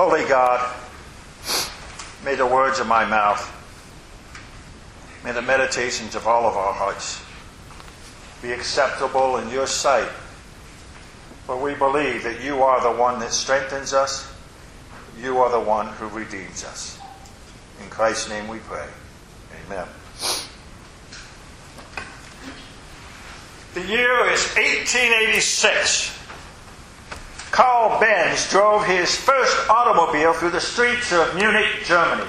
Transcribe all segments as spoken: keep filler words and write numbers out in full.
Holy God, may the words of my mouth, may the meditations of all of our hearts be acceptable in your sight. For we believe that you are the one that strengthens us. You are the one who redeems us. In Christ's name we pray. Amen. The year is eighteen eighty-six. Carl Benz drove his first automobile through the streets of Munich, Germany.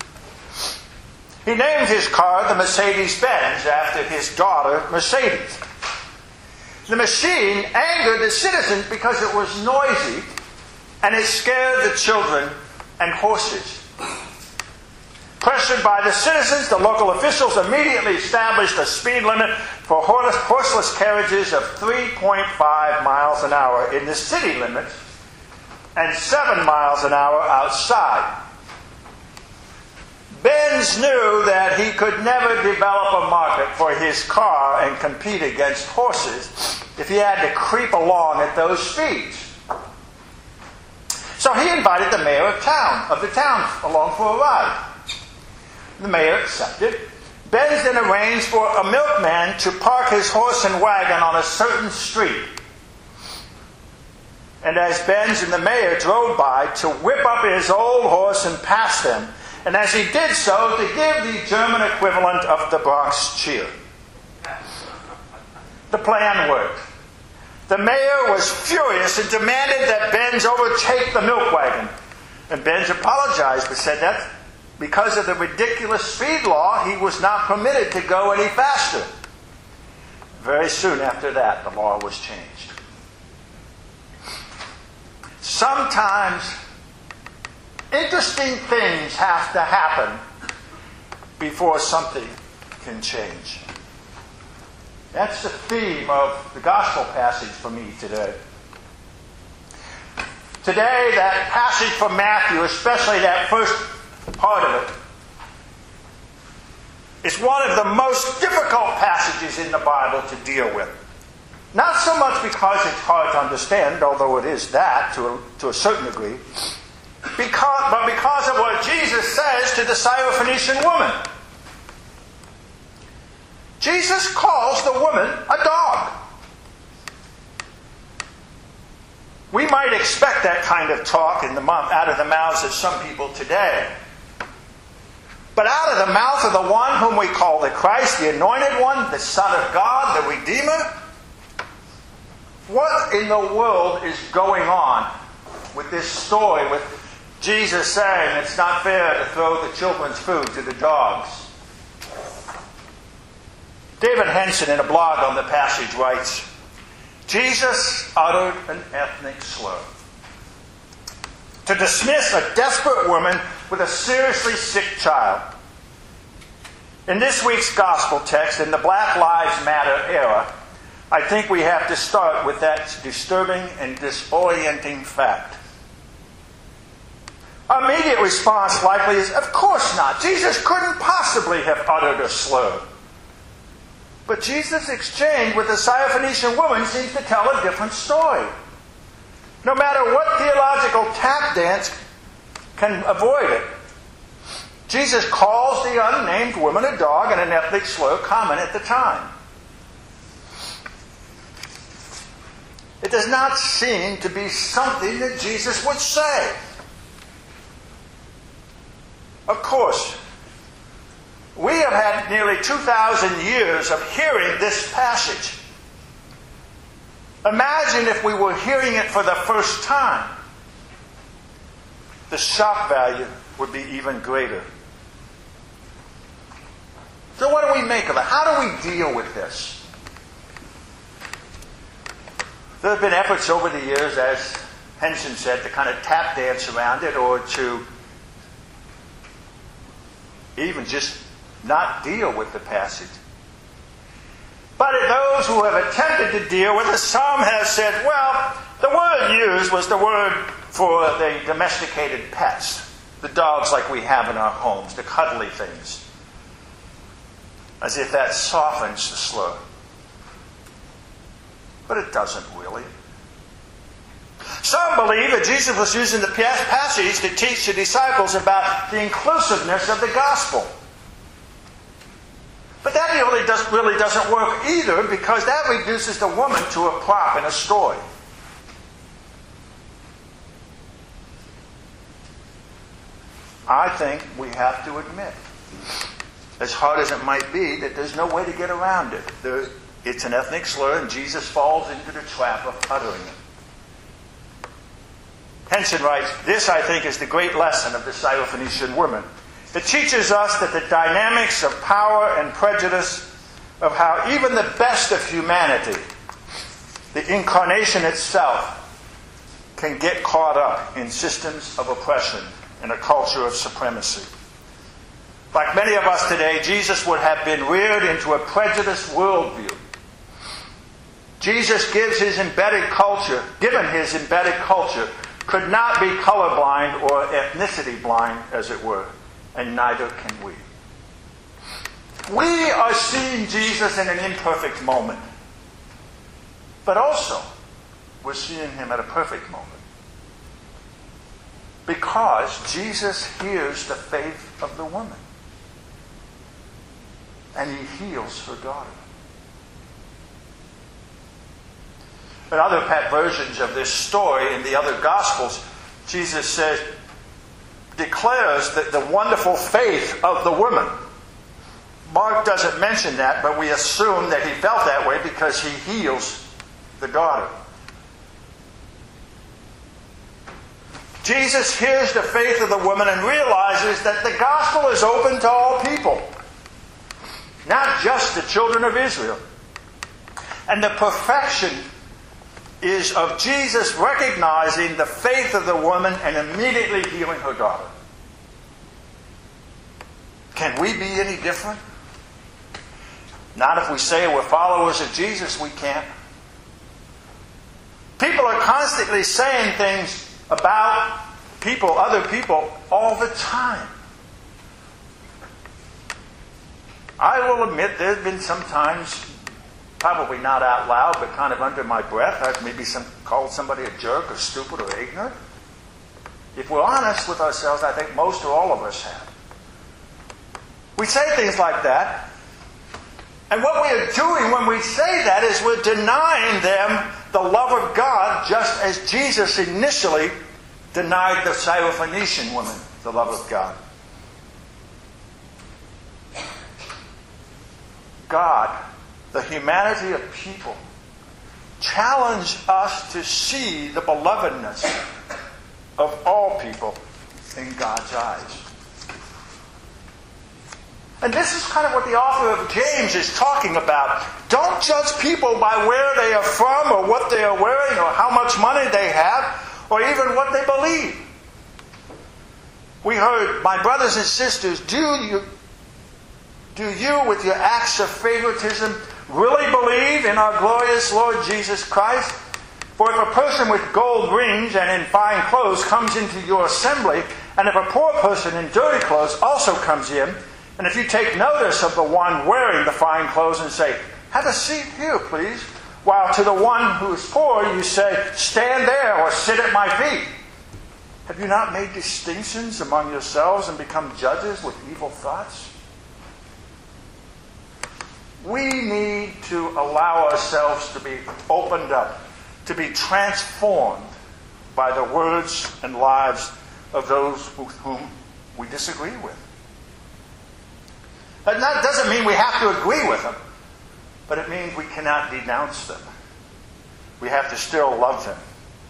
He named his car the Mercedes-Benz after his daughter, Mercedes. The machine angered the citizens because it was noisy and it scared the children and horses. Pressured by the citizens, the local officials immediately established a speed limit for horseless carriages of three point five miles an hour in the city limits and seven miles an hour outside. Benz knew that he could never develop a market for his car and compete against horses if he had to creep along at those speeds. So he invited the mayor of town, of the town along for a ride. The mayor accepted. Benz then arranged for a milkman to park his horse and wagon on a certain street. And as Benz and the mayor drove by, to whip up his old horse and pass them. And as he did so, to give the German equivalent of the Bronx cheer. The plan worked. The mayor was furious and demanded that Benz overtake the milk wagon. And Benz apologized but said that because of the ridiculous speed law, he was not permitted to go any faster. Very soon after that, the law was changed. Sometimes interesting things have to happen before something can change. That's the theme of the gospel passage for me today. Today, that passage from Matthew, especially that first part of it, is one of the most difficult passages in the Bible to deal with. Not so much because it's hard to understand, although it is that to a, to a certain degree, because, but because of what Jesus says to the Syrophoenician woman. Jesus calls the woman a dog. We might expect that kind of talk in the, out of the mouths of some people today. But out of the mouth of the one whom we call the Christ, the Anointed One, the Son of God, the Redeemer, what in the world is going on with this story, with Jesus saying it's not fair to throw the children's food to the dogs? David Henson, in a blog on the passage, writes, Jesus uttered an ethnic slur to dismiss a desperate woman with a seriously sick child. In this week's gospel text, in the Black Lives Matter era, I think we have to start with that disturbing and disorienting fact. Our immediate response likely is, of course not. Jesus couldn't possibly have uttered a slur. But Jesus' exchange with the Syrophoenician woman seems to tell a different story. No matter what theological tap dance can avoid it, Jesus calls the unnamed woman a dog and an ethnic slur common at the time. It does not seem to be something that Jesus would say. Of course, we have had nearly two thousand years of hearing this passage. Imagine if we were hearing it for the first time. The shock value would be even greater. So what do we make of it? How do we deal with this? There have been efforts over the years, as Henson said, to kind of tap dance around it or to even just not deal with the passage. But those who have attempted to deal with it, some have said, well, the word used was the word for the domesticated pets, the dogs like we have in our homes, the cuddly things, as if that softens the slur. But it doesn't really. Some believe that Jesus was using the passage to teach the disciples about the inclusiveness of the gospel. But that really, does, really doesn't work either, because that reduces the woman to a prop in a story. I think we have to admit, as hard as it might be, that there's no way to get around it. There, it's an ethnic slur, and Jesus falls into the trap of uttering it. Henson writes, "This, I think, is the great lesson of the Syrophoenician woman. It teaches us that the dynamics of power and prejudice, of how even the best of humanity, the incarnation itself, can get caught up in systems of oppression and a culture of supremacy. Like many of us today, Jesus would have been reared into a prejudiced worldview. Jesus gives his embedded culture, given his embedded culture, could not be colorblind or ethnicity blind, as it were, and neither can we. We are seeing Jesus in an imperfect moment, but also we're seeing him at a perfect moment. Because Jesus hears the faith of the woman. And he heals her daughter. In other pet versions of this story in the other Gospels, Jesus says, declares that the wonderful faith of the woman. Mark doesn't mention that, but we assume that he felt that way because he heals the daughter. Jesus hears the faith of the woman and realizes that the gospel is open to all people, not just the children of Israel. And the perfection is of Jesus recognizing the faith of the woman and immediately healing her daughter. Can we be any different? Not if we say we're followers of Jesus, we can't. People are constantly saying things about people, other people, all the time. I will admit there have been some times, probably not out loud, but kind of under my breath, I've maybe some, called somebody a jerk or stupid or ignorant. If we're honest with ourselves, I think most or all of us have. We say things like that. And what we are doing when we say that is we're denying them the love of God, just as Jesus initially denied the Syrophoenician woman the love of God. God, the humanity of people, challenge us to see the belovedness of all people in God's eyes. And this is kind of what the author of James is talking about. Don't judge people by where they are from or what they are wearing or how much money they have or even what they believe. We heard, my brothers and sisters, do you, do you with your acts of favoritism really believe in our glorious Lord Jesus Christ? For if a person with gold rings and in fine clothes comes into your assembly, and if a poor person in dirty clothes also comes in, and if you take notice of the one wearing the fine clothes and say, have a seat here, please, while to the one who is poor you say, stand there or sit at my feet, have you not made distinctions among yourselves and become judges with evil thoughts? We need to allow ourselves to be opened up, to be transformed by the words and lives of those with whom we disagree with. And that doesn't mean we have to agree with them, but it means we cannot denounce them. We have to still love them.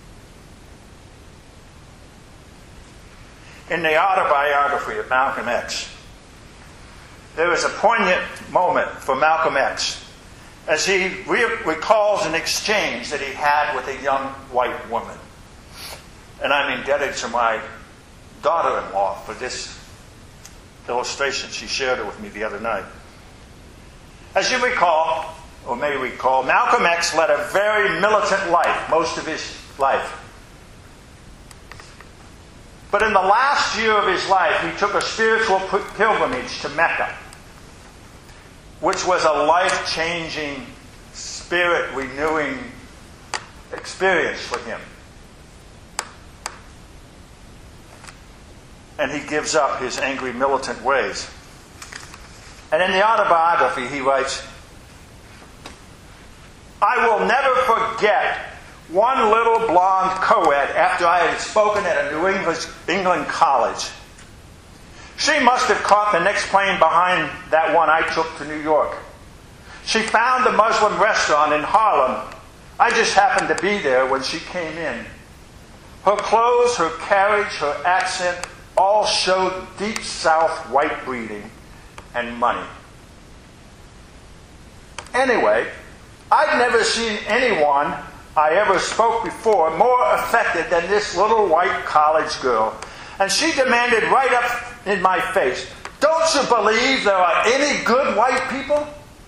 In the autobiography of Malcolm X, there is a poignant moment for Malcolm X as he re- recalls an exchange that he had with a young white woman. And I'm indebted to my daughter-in-law for this illustration. She shared it with me the other night. As you recall, or may recall, Malcolm X led a very militant life most of his life. But in the last year of his life, he took a spiritual pilgrimage to Mecca, which was a life-changing, spirit-renewing experience for him. and he gives up his angry militant ways. And in the autobiography, he writes, "I will never forget one little blonde co-ed after I had spoken at a New English, England college. She must have caught the next plane behind that one I took to New York. She found a Muslim restaurant in Harlem. I just happened to be there when she came in. Her clothes, her carriage, her accent all showed deep South white breeding and money. Anyway, I'd never seen anyone I ever spoke before more affected than this little white college girl. And she demanded right up in my face, 'Don't you believe there are any good white people?'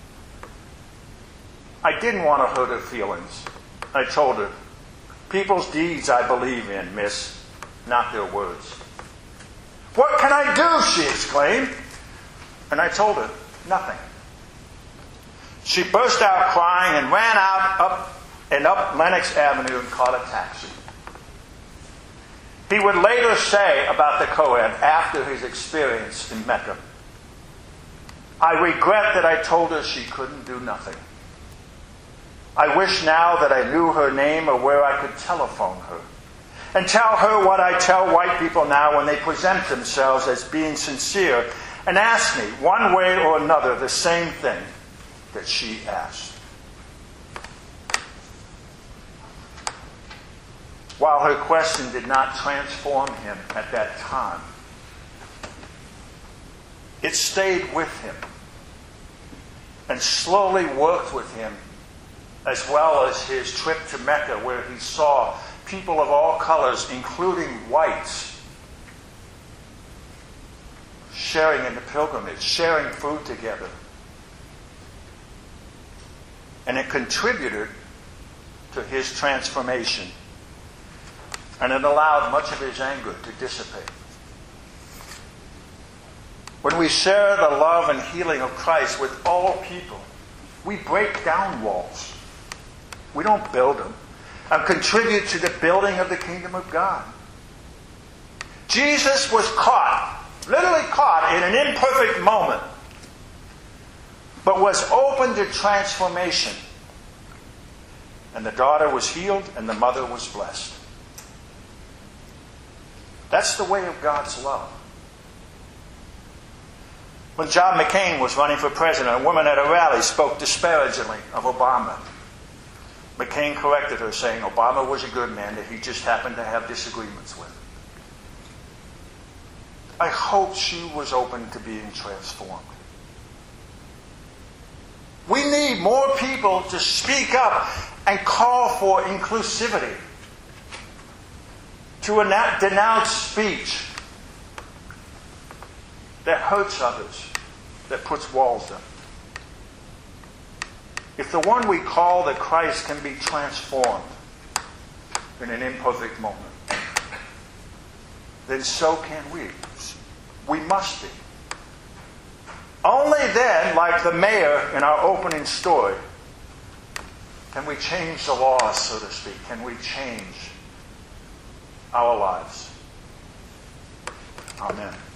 I didn't want to hurt her feelings. I told her, 'People's deeds I believe in, miss, not their words.' 'What can I do?' she exclaimed. And I told her, 'Nothing.' She burst out crying and ran out up and up Lenox Avenue and caught a taxi. He would later say about the co-ed after his experience in Mecca, 'I regret that I told her she couldn't do nothing. I wish now that I knew her name or where I could telephone her and tell her what I tell white people now when they present themselves as being sincere and ask me one way or another the same thing that she asked.' While her question did not transform him at that time, it stayed with him and slowly worked with him, as well as his trip to Mecca, where he saw people of all colors, including whites, sharing in the pilgrimage, sharing food together. And it contributed to his transformation. And it allowed much of his anger to dissipate. When we share the love and healing of Christ with all people, we break down walls. We don't build them. And contribute to the building of the kingdom of God. Jesus was caught, literally caught in an imperfect moment, but was open to transformation. And the daughter was healed and the mother was blessed. That's the way of God's love. When John McCain was running for president, a woman at a rally spoke disparagingly of Obama. McCain corrected her, saying Obama was a good man that he just happened to have disagreements with. I hope she was open to being transformed. We need more people to speak up and call for inclusivity, to denounce speech that hurts others, that puts walls up. If the one we call the Christ can be transformed in an imperfect moment, then so can we. We must be. Only then, like the mayor in our opening story, can we change the laws, so to speak. Can we change our lives? Amen.